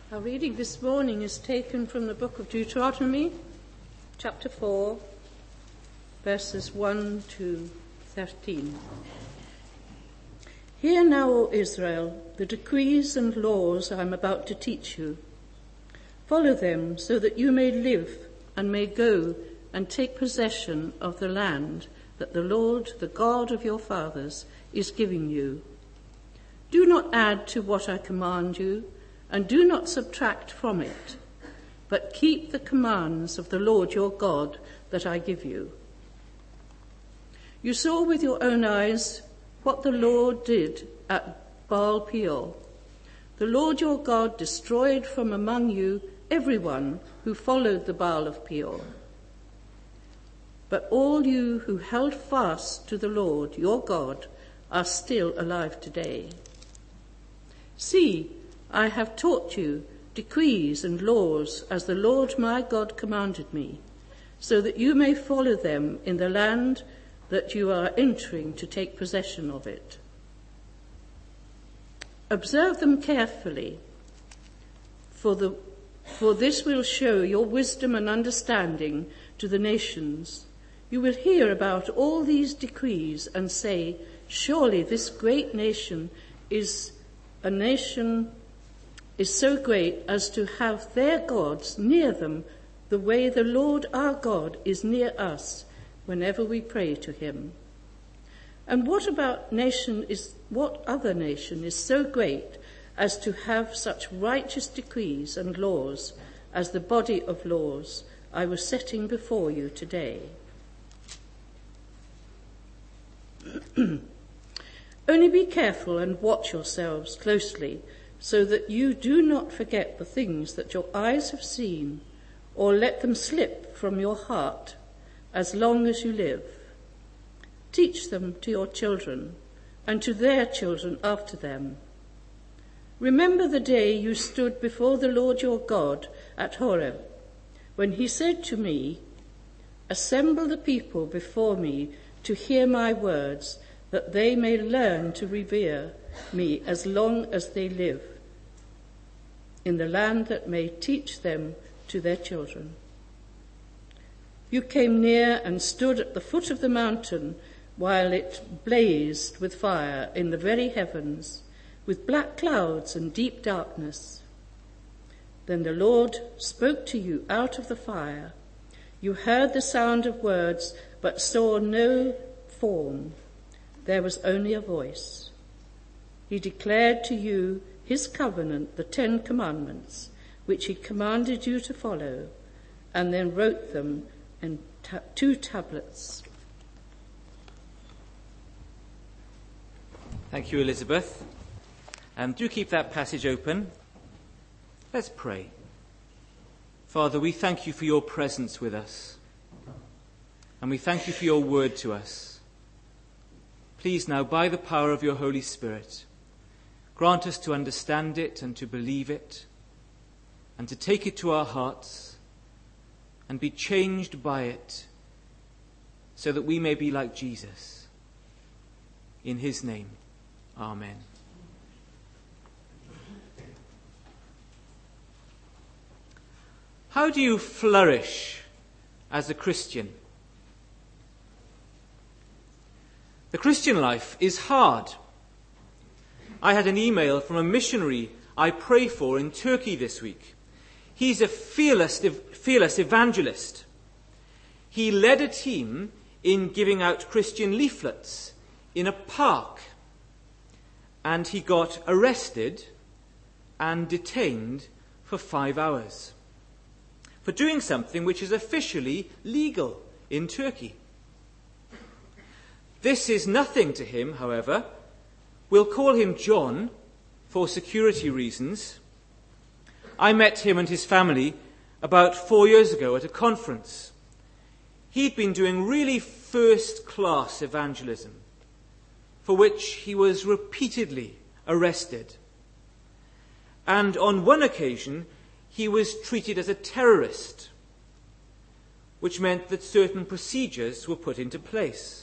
Our reading this morning is taken from the book of Deuteronomy, chapter 4, verses 1 to 13. Hear now, O Israel, the decrees and laws I am about to teach you. Follow them so that you may live and may go and take possession of the land that the Lord, the God of your fathers, is giving you. Do not add to what I command you, and do not subtract from it, but keep the commands of the Lord your God that I give you. You saw with your own eyes what the Lord did at Baal Peor. The Lord your God destroyed from among you everyone who followed the Baal of Peor. But all you who held fast to the Lord your God are still alive today. See, I have taught you decrees and laws as the Lord my God commanded me, so that you may follow them in the land that you are entering to take possession of it. Observe them carefully, for this will show your wisdom and understanding to the nations. You will hear about all these decrees and say, surely this great nation is so great as to have their gods near them the way the Lord our God is near us whenever we pray to him. And what other nation is so great as to have such righteous decrees and laws as the body of laws I was setting before you today? Only be careful and watch yourselves closely, so that you do not forget the things that your eyes have seen, or let them slip from your heart as long as you live. Teach them to your children and to their children after them. Remember the day you stood before the Lord your God at Horeb, when he said to me, assemble the people before me to hear my words, that they may learn to revere me as long as they live, in the land that may teach them to their children. You came near and stood at the foot of the mountain while it blazed with fire in the very heavens, with black clouds and deep darkness. Then the Lord spoke to you out of the fire. You heard the sound of words, but saw no form. There was only a voice. He declared to you his covenant, the 10 Commandments, which he commanded you to follow, and then wrote them in 2 tablets. Thank you, Elizabeth. Do keep that passage open. Let's pray. Father, we thank you for your presence with us, and we thank you for your word to us. Please now, by the power of your Holy Spirit, grant us to understand it and to believe it, and to take it to our hearts and be changed by it, so that we may be like Jesus. In his name, amen. How do you flourish as a Christian? The Christian life is hard. I had an email from a missionary I pray for in Turkey this week. He's a fearless evangelist. He led a team in giving out Christian leaflets in a park, and he got arrested and detained for 5 hours for doing something which is officially legal in Turkey. This is nothing to him, however. We'll call him John for security reasons. I met him and his family about 4 years ago at a conference. He'd been doing really first-class evangelism, for which he was repeatedly arrested. And on one occasion, he was treated as a terrorist, which meant that certain procedures were put into place.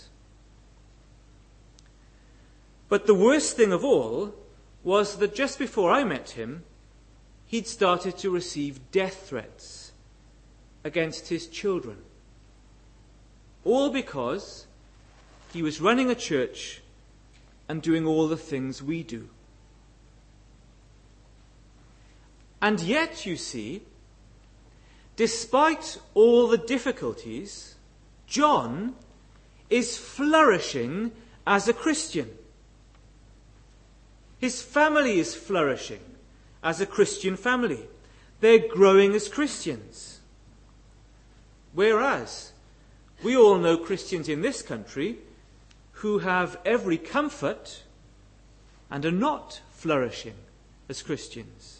But the worst thing of all was that just before I met him, he'd started to receive death threats against his children. All because he was running a church and doing all the things we do. And yet, you see, despite all the difficulties, John is flourishing as a Christian. His family is flourishing as a Christian family. They're growing as Christians. Whereas, we all know Christians in this country who have every comfort and are not flourishing as Christians.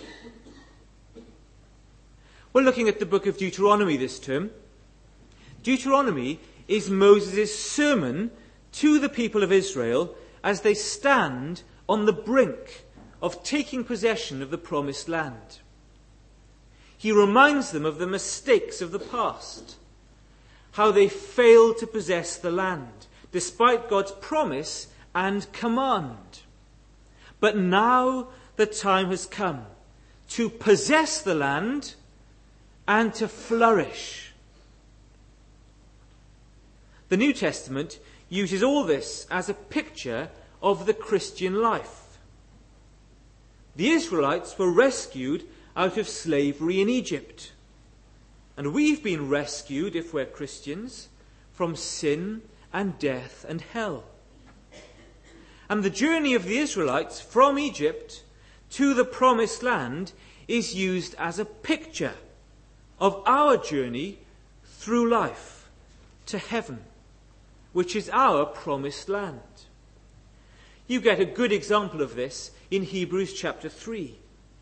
We're looking at the book of Deuteronomy this term. Deuteronomy is Moses' sermon to the people of Israel as they stand on the brink of taking possession of the promised land. He reminds them of the mistakes of the past, how they failed to possess the land, despite God's promise and command. But now the time has come to possess the land and to flourish. The New Testament uses all this as a picture of the Christian life. The Israelites were rescued out of slavery in Egypt. And we've been rescued, if we're Christians, from sin and death and hell. And the journey of the Israelites from Egypt to the promised land is used as a picture of our journey through life to heaven, which is our promised land. You get a good example of this in Hebrews chapter 3.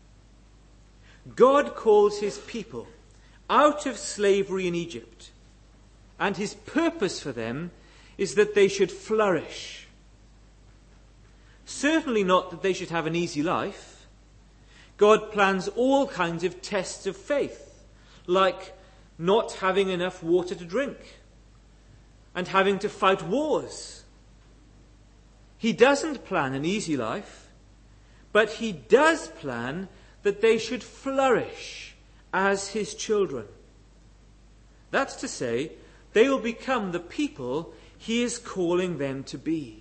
God calls his people out of slavery in Egypt, and his purpose for them is that they should flourish. Certainly not that they should have an easy life. God plans all kinds of tests of faith, like not having enough water to drink and having to fight wars. He doesn't plan an easy life, but he does plan that they should flourish as his children. That's to say, they will become the people he is calling them to be.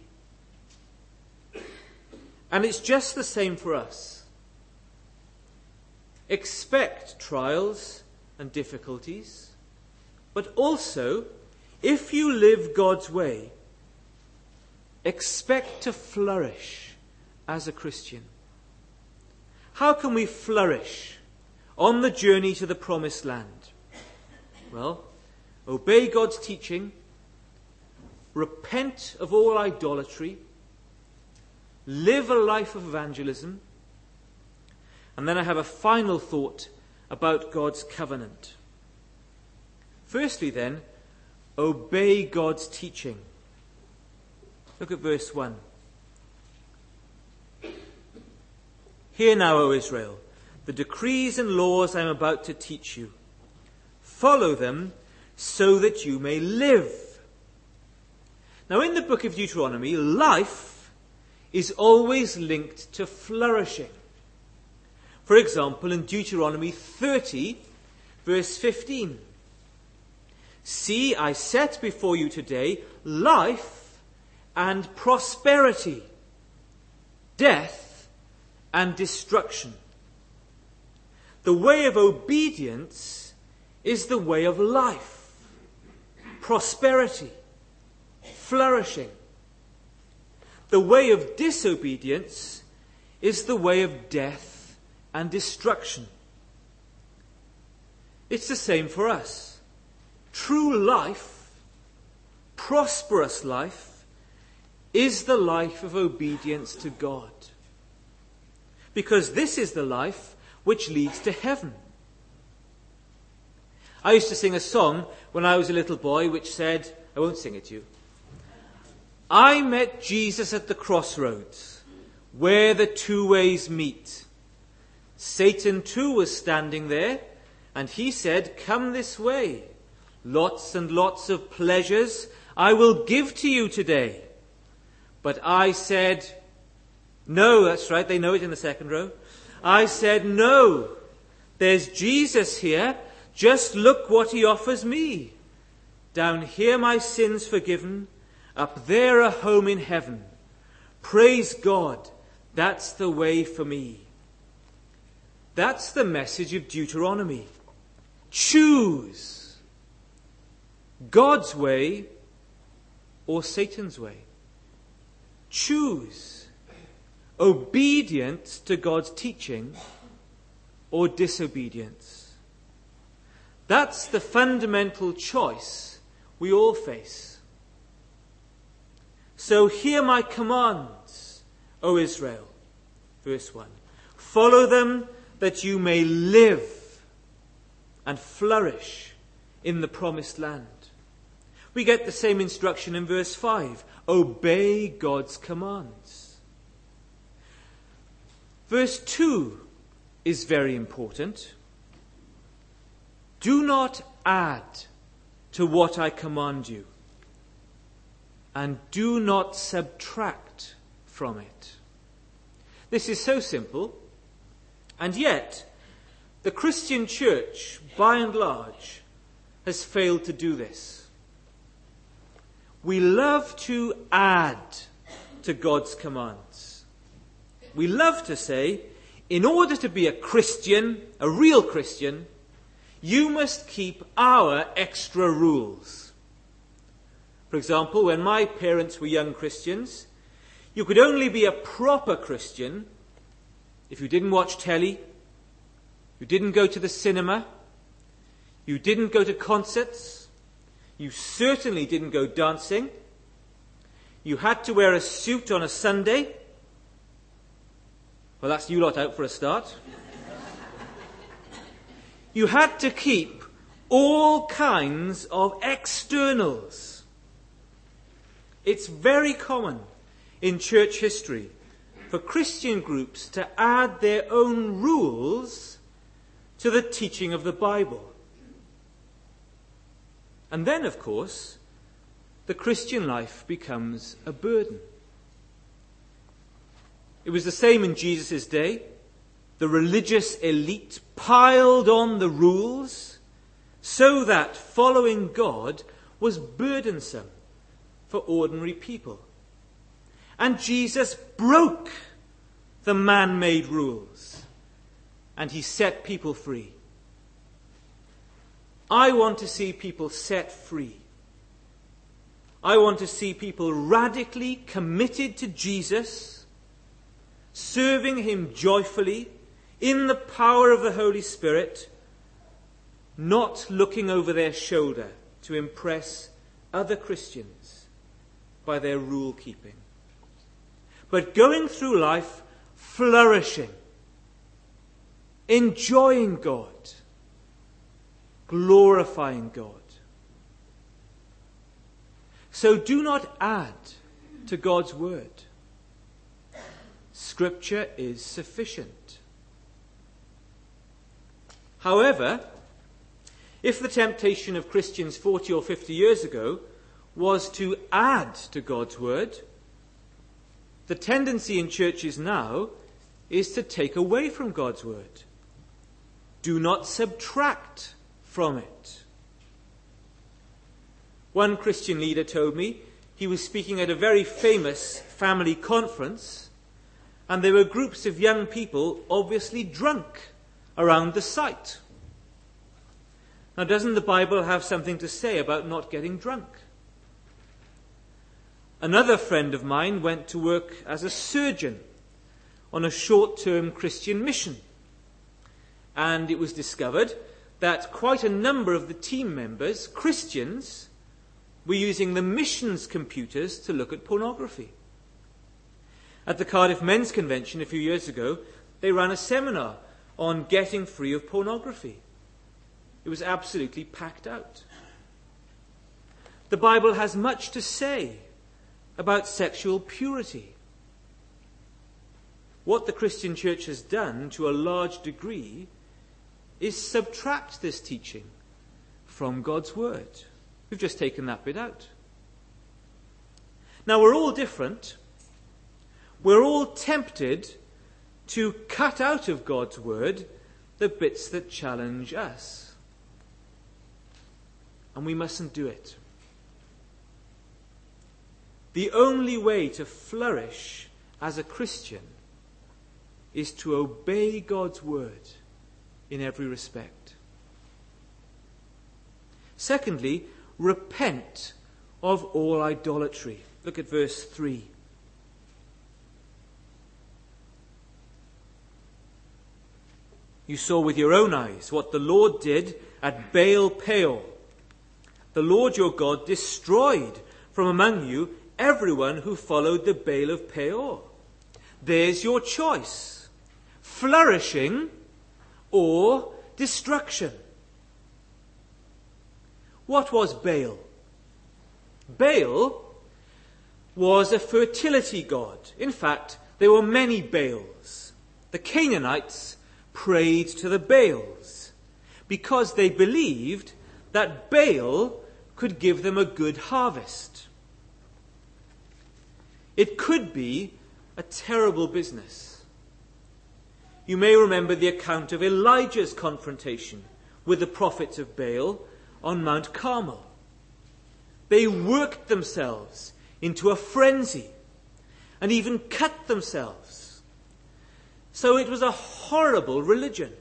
And it's just the same for us. Expect trials and difficulties, but also, if you live God's way, expect to flourish as a Christian. How can we flourish on the journey to the promised land? Well, obey God's teaching, repent of all idolatry, live a life of evangelism, and then I have a final thought about God's covenant. Firstly then, obey God's teaching. Look at verse 1. Hear now, O Israel, the decrees and laws I am about to teach you. Follow them so that you may live. Now in the book of Deuteronomy, life is always linked to flourishing. For example, in Deuteronomy 30, verse 15. See, I set before you today life and prosperity, death and destruction. The way of obedience is the way of life, prosperity, flourishing. The way of disobedience is the way of death and destruction. It's the same for us. True life, prosperous life, is the life of obedience to God. Because this is the life which leads to heaven. I used to sing a song when I was a little boy which said, I won't sing it to you. I met Jesus at the crossroads, where the two ways meet. Satan too was standing there, and he said, come this way. Lots and lots of pleasures I will give to you today. But I said, no, that's right, they know it in the second row. I said, no, there's Jesus here. Just look what he offers me. Down here my sins forgiven, up there a home in heaven. Praise God, that's the way for me. That's the message of Deuteronomy. Choose God's way or Satan's way. Choose obedience to God's teaching or disobedience. That's the fundamental choice we all face. So hear my commands, O Israel. Verse 1. Follow them that you may live and flourish in the promised land. We get the same instruction in verse 5. Obey God's commands. Verse 2 is very important. Do not add to what I command you, and do not subtract from it. This is so simple, and yet the Christian church, by and large, has failed to do this. We love to add to God's commands. We love to say, in order to be a Christian, a real Christian, you must keep our extra rules. For example, when my parents were young Christians, you could only be a proper Christian if you didn't watch telly, you didn't go to the cinema, you didn't go to concerts, you certainly didn't go dancing, you had to wear a suit on a Sunday. Well, that's you lot out for a start. You had to keep all kinds of externals. It's very common in church history for Christian groups to add their own rules to the teaching of the Bible. And then, of course, the Christian life becomes a burden. It was the same in Jesus' day. The religious elite piled on the rules so that following God was burdensome for ordinary people. And Jesus broke the man-made rules and he set people free. I want to see people set free. I want to see people radically committed to Jesus, serving him joyfully in the power of the Holy Spirit, not looking over their shoulder to impress other Christians by their rule keeping, but going through life flourishing, enjoying God, glorifying God. So do not add to God's word. Scripture is sufficient. However, if the temptation of Christians 40 or 50 years ago was to add to God's word, the tendency in churches now is to take away from God's word. Do not subtract from it. One Christian leader told me he was speaking at a very famous family conference, and there were groups of young people obviously drunk around the site. Now, doesn't the Bible have something to say about not getting drunk? Another friend of mine went to work as a surgeon on a short-term Christian mission. And it was discovered that quite a number of the team members, Christians, were using the mission's computers to look at pornography. At the Cardiff Men's Convention a few years ago, they ran a seminar on getting free of pornography. It was absolutely packed out. The Bible has much to say about sexual purity. What the Christian church has done to a large degree is subtract this teaching from God's word. We've just taken that bit out. Now, we're all different. We're all tempted to cut out of God's word the bits that challenge us. And we mustn't do it. The only way to flourish as a Christian is to obey God's word in every respect. Secondly, repent of all idolatry. Look at verse 3. You saw with your own eyes what the Lord did at Baal Peor. The Lord your God destroyed from among you everyone who followed the Baal of Peor. There's your choice: flourishing or destruction. What was Baal? Baal was a fertility god. In fact, there were many Baals. The Canaanites prayed to the Baals because they believed that Baal could give them a good harvest. It could be a terrible business. You may remember the account of Elijah's confrontation with the prophets of Baal on Mount Carmel. They worked themselves into a frenzy and even cut themselves. So it was a horrible religion.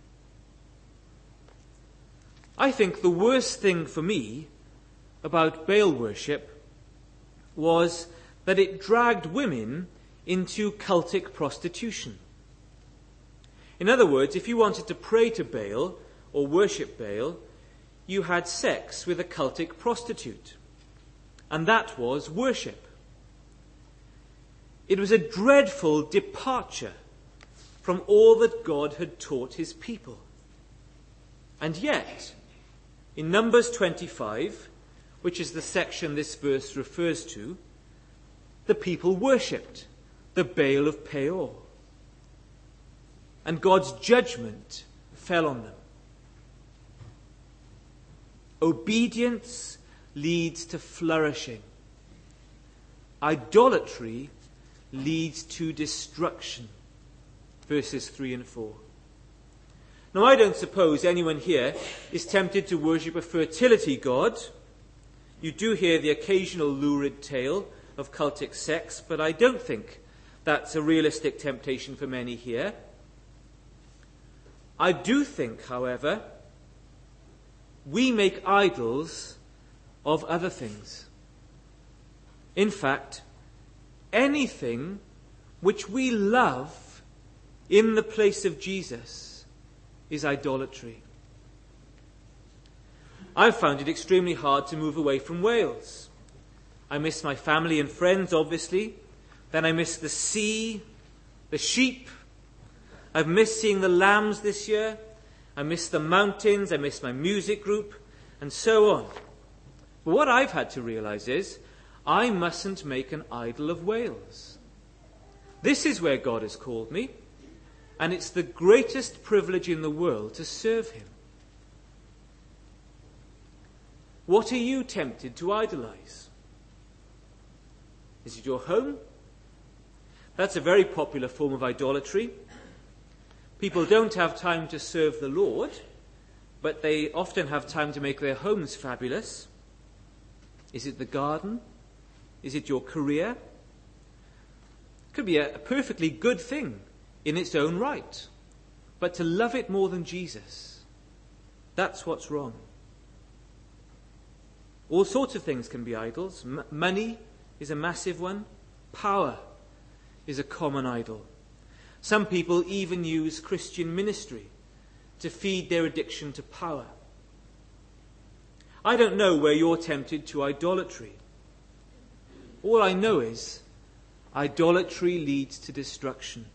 I think the worst thing for me about Baal worship was that it dragged women into cultic prostitution. In other words, if you wanted to pray to Baal or worship Baal, you had sex with a cultic prostitute. And that was worship. It was a dreadful departure from all that God had taught his people. And yet, in Numbers 25, which is the section this verse refers to, the people worshipped the Baal of Peor. And God's judgment fell on them. Obedience leads to flourishing. Idolatry leads to destruction. Verses 3 and 4. Now, I don't suppose anyone here is tempted to worship a fertility god. You do hear the occasional lurid tale of cultic sex, but I don't think that's a realistic temptation for many here. I do think, however, we make idols of other things. In fact, anything which we love in the place of Jesus is idolatry. I've found it extremely hard to move away from Wales. I miss my family and friends, obviously. Then I miss the sea, the sheep. I've missed seeing the lambs this year. I miss the mountains. I miss my music group, and so on. But what I've had to realize is I mustn't make an idol of Wales. This is where God has called me, and it's the greatest privilege in the world to serve him. What are you tempted to idolize? Is it your home? That's a very popular form of idolatry. People don't have time to serve the Lord, but they often have time to make their homes fabulous. Is it the garden? Is it your career? It could be a perfectly good thing in its own right. But to love it more than Jesus, that's what's wrong. All sorts of things can be idols. Money is a massive one. Power is a common idol. Some people even use Christian ministry to feed their addiction to power. I don't know where you're tempted to idolatry. All I know is idolatry leads to destruction.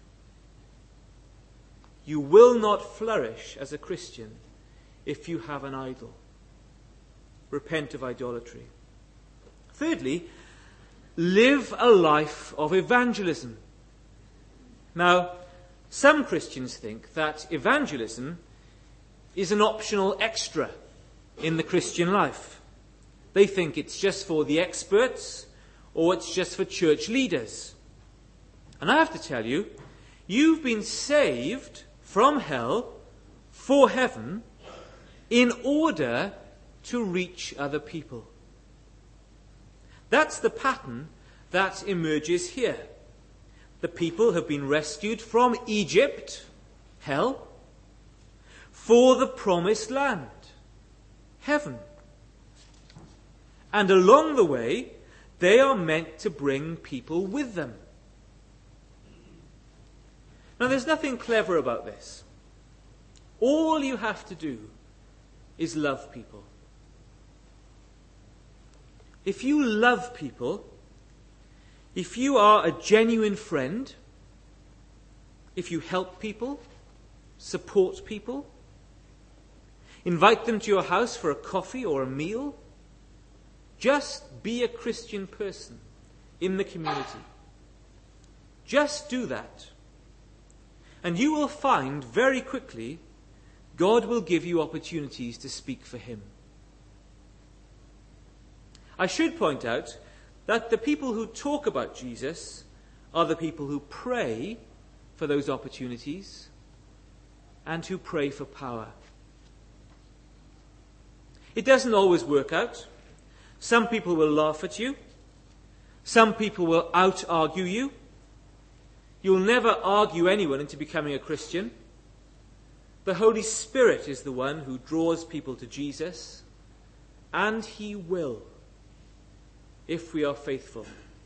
You will not flourish as a Christian if you have an idol. Repent of idolatry. Thirdly, live a life of evangelism. Now, some Christians think that evangelism is an optional extra in the Christian life. They think it's just for the experts or it's just for church leaders. And I have to tell you, You've been saved from hell for heaven in order to reach other people. That's the pattern that emerges here. The people have been rescued from Egypt, hell, for the promised land, heaven. And along the way, they are meant to bring people with them. Now, there's nothing clever about this. All you have to do is love people. If you love people, if you are a genuine friend, if you help people, support people, invite them to your house for a coffee or a meal, just be a Christian person in the community. Just do that. And you will find very quickly God will give you opportunities to speak for him. I should point out that the people who talk about Jesus are the people who pray for those opportunities and who pray for power. It doesn't always work out. Some people will laugh at you. Some people will out-argue you. You'll never argue anyone into becoming a Christian. The Holy Spirit is the one who draws people to Jesus, and he will, if we are faithful.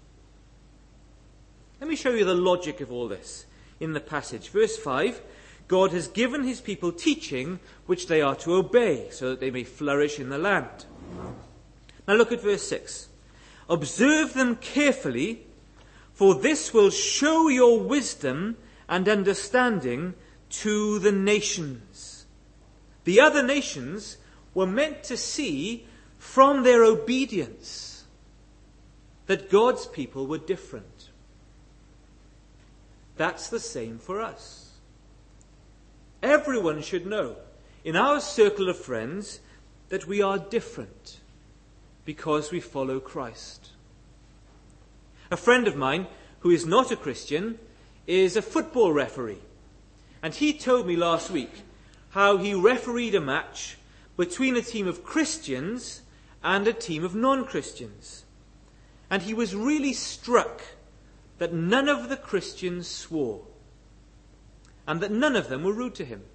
Let me show you the logic of all this in the passage. Verse 5, God has given his people teaching which they are to obey, so that they may flourish in the land. Now look at verse 6. Observe them carefully, for this will show your wisdom and understanding to the nations. The other nations were meant to see from their obedience that God's people were different. That's the same for us. Everyone should know in our circle of friends that we are different because we follow Christ. A friend of mine who is not a Christian is a football referee. And he told me last week how he refereed a match between a team of Christians and a team of non-Christians. And he was really struck that none of the Christians swore and that none of them were rude to him.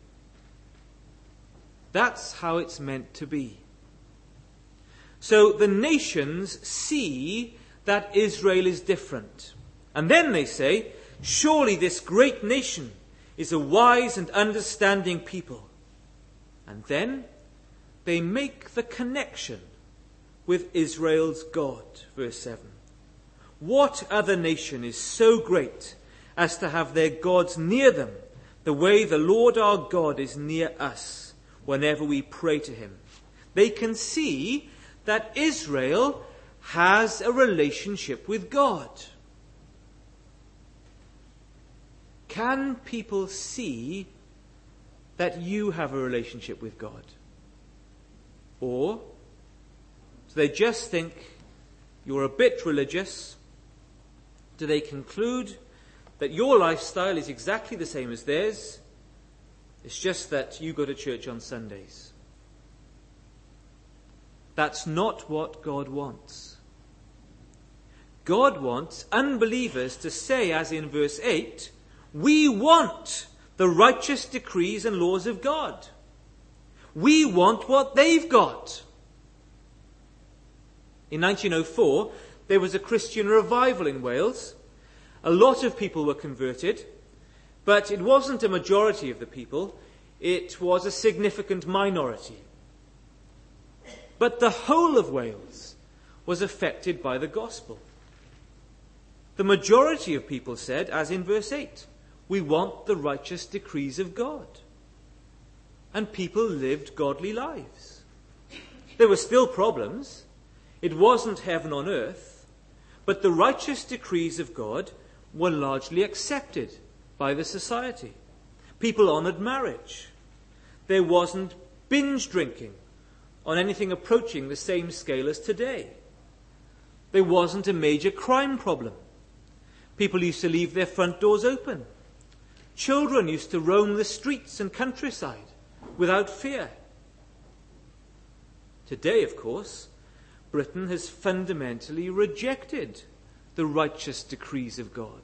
That's how it's meant to be. So the nations see that Israel is different. And then they say, surely this great nation is a wise and understanding people. And then they make the connection with Israel's God. Verse 7. What other nation is so great as to have their gods near them, the way the Lord our God is near us whenever we pray to him? They can see that Israel has a relationship with God. Can people see that you have a relationship with God? Or do they just think you're a bit religious? Do they conclude that your lifestyle is exactly the same as theirs? It's just that you go to church on Sundays. That's not what God wants. God wants unbelievers to say, as in verse 8, we want the righteous decrees and laws of God. We want what they've got. In 1904, there was a Christian revival in Wales. A lot of people were converted, but it wasn't a majority of the people. It was a significant minority. But the whole of Wales was affected by the gospel. The majority of people said, as in verse 8, we want the righteous decrees of God. And people lived godly lives. There were still problems. It wasn't heaven on earth. But the righteous decrees of God were largely accepted by the society. People honoured marriage. There wasn't binge drinking on anything approaching the same scale as today. There wasn't a major crime problem. People used to leave their front doors open. Children used to roam the streets and countryside without fear. Today, of course, Britain has fundamentally rejected the righteous decrees of God.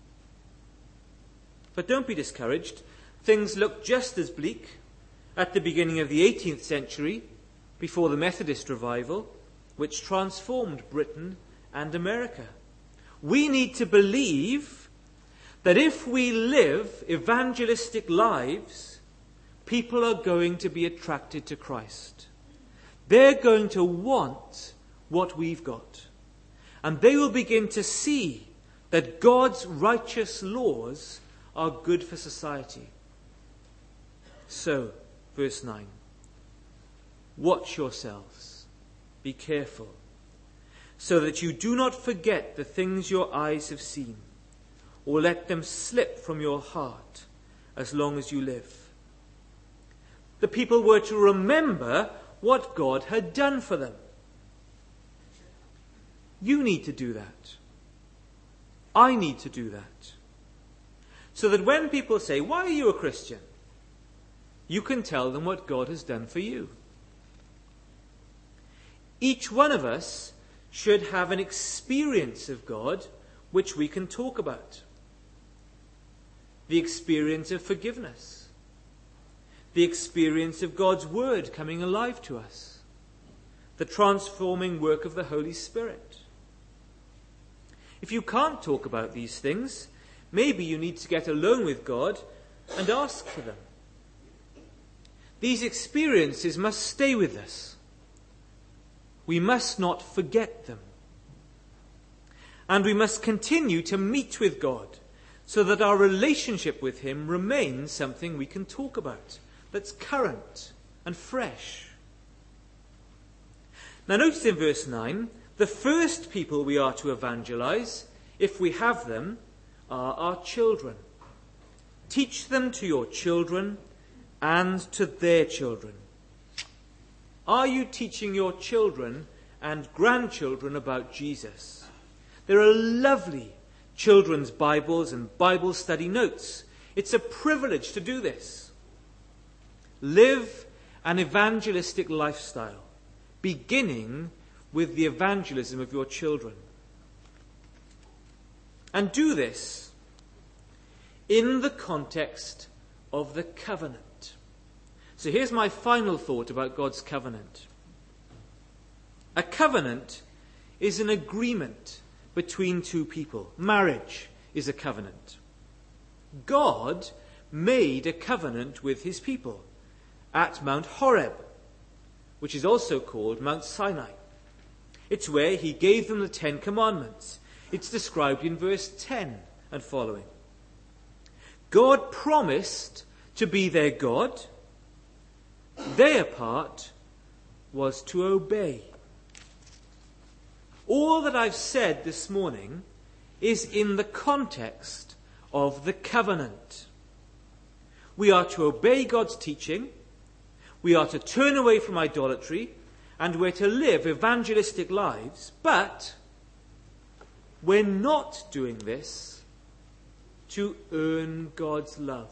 But don't be discouraged. Things looked just as bleak at the beginning of the 18th century, before the Methodist revival, which transformed Britain and America. We need to believe that if we live evangelistic lives, people are going to be attracted to Christ. They're going to want what we've got. And they will begin to see that God's righteous laws are good for society. So, verse 9. Watch yourselves. Be careful, so that you do not forget the things your eyes have seen, or let them slip from your heart as long as you live. The people were to remember what God had done for them. You need to do that. I need to do that. So that when people say, "Why are you a Christian?" you can tell them what God has done for you. Each one of us should have an experience of God which we can talk about. The experience of forgiveness. The experience of God's Word coming alive to us. The transforming work of the Holy Spirit. If you can't talk about these things, maybe you need to get alone with God and ask for them. These experiences must stay with us. We must not forget them. And we must continue to meet with God so that our relationship with Him remains something we can talk about, that's current and fresh. Now notice in verse 9, the first people we are to evangelize, if we have them, are our children. Teach them to your children and to their children. Are you teaching your children and grandchildren about Jesus? There are lovely children's Bibles and Bible study notes. It's a privilege to do this. Live an evangelistic lifestyle, beginning with the evangelism of your children. And do this in the context of the covenant. So here's my final thought about God's covenant. A covenant is an agreement between two people. Marriage is a covenant. God made a covenant with his people at Mount Horeb, which is also called Mount Sinai. It's where he gave them the 10 Commandments. It's described in verse 10 and following. God promised to be their God. Their part was to obey. All that I've said this morning is in the context of the covenant. We are to obey God's teaching, we are to turn away from idolatry, and we're to live evangelistic lives, but we're not doing this to earn God's love.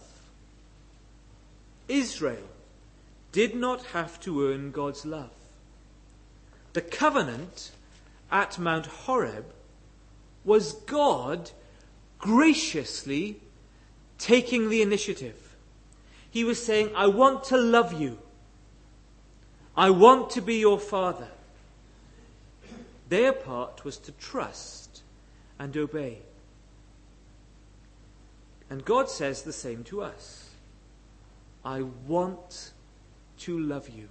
Israel did not have to earn God's love. The covenant at Mount Horeb was God graciously taking the initiative. He was saying, I want to love you. I want to be your father. Their part was to trust and obey. And God says the same to us. I want to love you.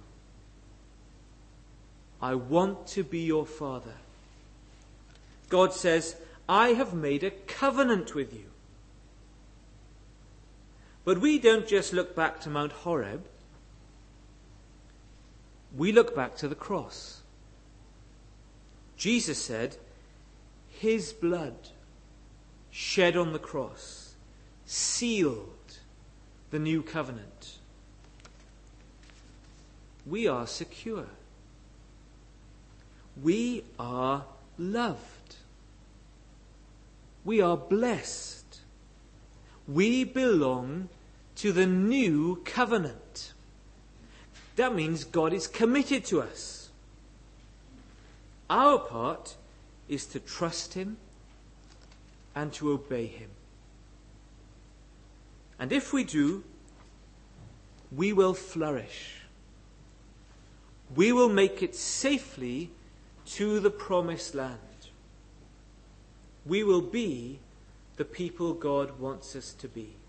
I want to be your father. God says, I have made a covenant with you. But we don't just look back to Mount Horeb. We look back to the cross. Jesus said, his blood shed on the cross sealed the new covenant. We are secure. We are loved. We are blessed. We belong to the new covenant. That means God is committed to us. Our part is to trust him and to obey him. And if we do, we will flourish. We will make it safely to the promised land. We will be the people God wants us to be.